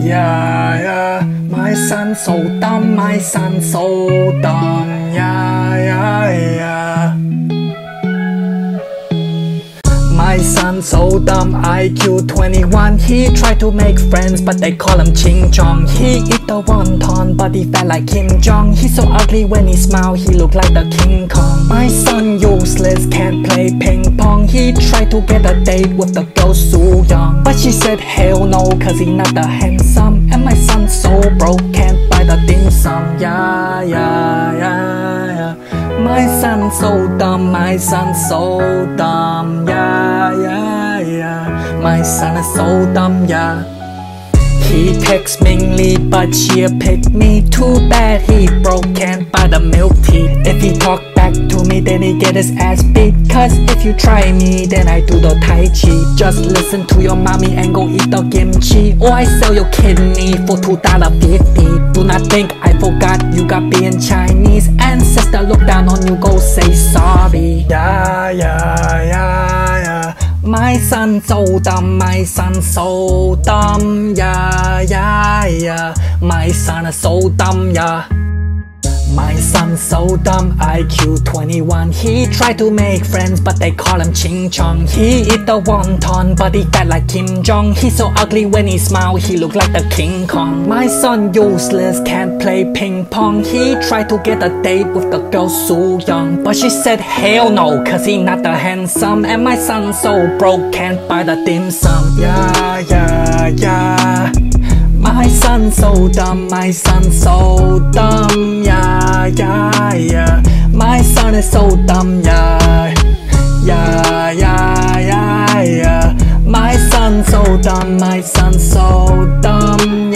yeah, yeah. My son so dumb, my son so dumb, yeah, yeah, yeah. My son so dumb, IQ 21. He tried to make friends, but they call him Ching Chong. He eat the wonton, but he fat like Kim Jong. He's so ugly when he smile, he look like the King Kong. My son useless, can't play ping pong. He tried to get a date with the girl Soo Young, but she said hell no, cause he not that handsome. And my son so broke, can't buy the dim sum. Yeah, yeah, yeah, yeah. My son so dumb, my son so dumb, yeah, yeah, yeah. My son is so dumb, yeah. He texts Ming Lee, but she picked me. Too bad he broke, can't buy the milk tea. If he talk back to me, then he get his ass beat. Cause if you try me, then I do the Tai Chi. Just listen to your mommy and go eat the kimchi, or I sell your kidney for $2.50. Do not think I forgot you got being Chinese. Ancestor look down on you, go say sorry. Yeah, yeah, yeah, yeah. My son so dumb, my son so dumb, yeah, yeah, yeah. My son is so dumb, yeah. My son so dumb, IQ 21. He tried to make friends, but they call him Ching Chong. He eat the wonton, but he fat like Kim Jong. He's so ugly when he smile, he look like the King Kong. My son useless, can't play ping pong. He tried to get a date with the girl Soo Young, but she said hell no, cause he not that handsome. And my son so broke, can't buy the dim sum. Yeah, yeah, yeah. My son so dumb, my son so dumb, yeah, yeah, yeah. My son is so dumb, yeah, yeah, yeah, yeah, yeah. My son so dumb, my son so dumb,